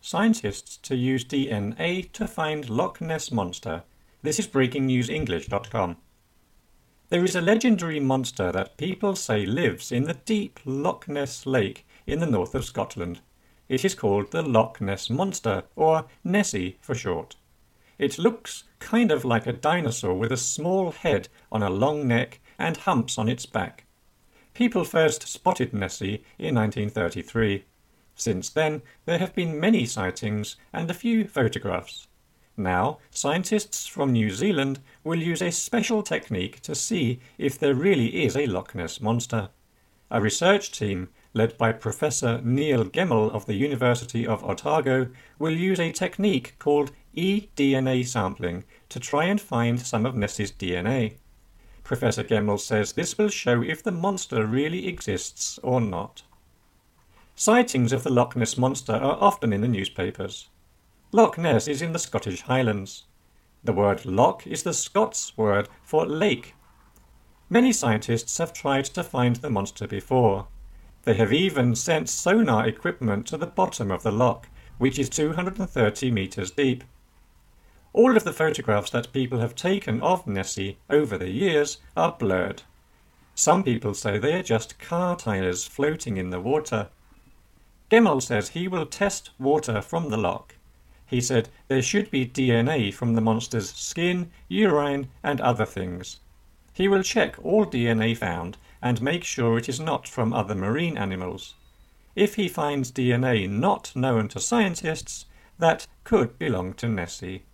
scientists to use DNA to find Loch Ness Monster. This is breakingnewsenglish.com. There is a legendary monster that people say lives in the deep Loch Ness Lake in the north of Scotland. It is called the Loch Ness Monster, or Nessie for short. It looks kind of like a dinosaur with a small head on a long neck and humps on its back. People first spotted Nessie in 1933. Since then, there have been many sightings and a few photographs. Now, scientists from New Zealand will use a special technique to see if there really is a Loch Ness Monster. A research team, led by Professor Neil Gemmell of the University of Otago, will use a technique called eDNA sampling to try and find some of Nessie's DNA. Professor Gemmell says this will show if the monster really exists or not. Sightings of the Loch Ness Monster are often in the newspapers. Loch Ness is in the Scottish Highlands. The word loch is the Scots word for lake. Many scientists have tried to find the monster before. They have even sent sonar equipment to the bottom of the loch, which is 230 metres deep. All of the photographs that people have taken of Nessie over the years are blurred. Some people say they are just car tyres floating in the water. Gemmell says he will test water from the loch. He said there should be DNA from the monster's skin, urine and other things. He will check all DNA found and make sure it is not from other marine animals. If he finds DNA not known to scientists, that could belong to Nessie.